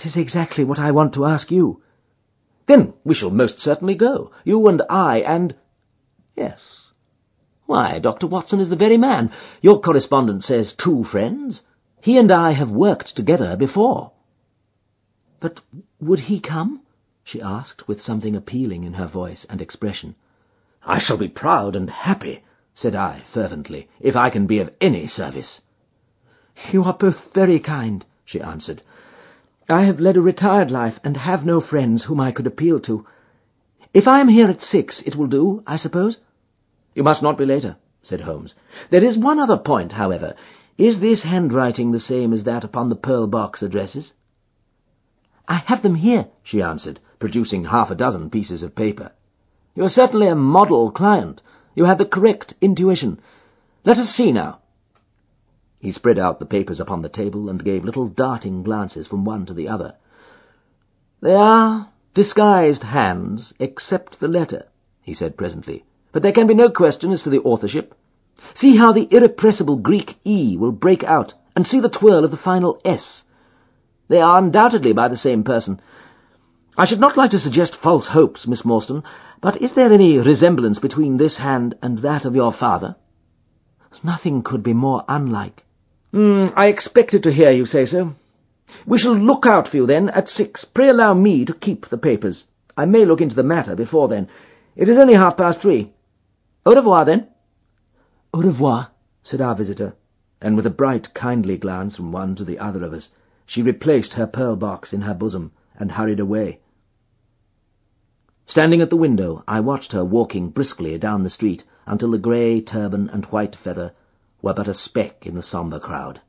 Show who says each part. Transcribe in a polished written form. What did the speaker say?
Speaker 1: That is exactly what I want to ask you. Then we shall most certainly go, you and I and— Yes. Why, Dr. Watson is the very man. Your correspondent says 2 friends. He and I have worked together before. But would he come? She asked, with something appealing in her voice and expression. I shall be proud and happy, said I fervently, if I can be of any service. You are both very kind, she answered. I have led a retired life and have no friends whom I could appeal to. If I am here at 6, it will do, I suppose? You must not be later, said Holmes. There is one other point, however. Is this handwriting the same as that upon the pearl box addresses? I have them here, she answered, producing 6 pieces of paper. You are certainly a model client. You have the correct intuition. Let us see now. He spread out the papers upon the table and gave little darting glances from one to the other. They are disguised hands, except the letter, he said presently. But there can be no question as to the authorship. See how the irrepressible Greek E will break out, and see the twirl of the final S. They are undoubtedly by the same person. I should not like to suggest false hopes, Miss Morstan, but is there any resemblance between this hand and that of your father? Nothing could be more unlike. I expected to hear you say so. We shall look out for you, then, at 6. Pray allow me to keep the papers. I may look into the matter before then. It is only 3:30. Au revoir, then. Au revoir, said our visitor, and with a bright, kindly glance from one to the other of us, she replaced her pearl box in her bosom and hurried away. Standing at the window, I watched her walking briskly down the street until the grey turban and white feather were but a speck in the sombre crowd.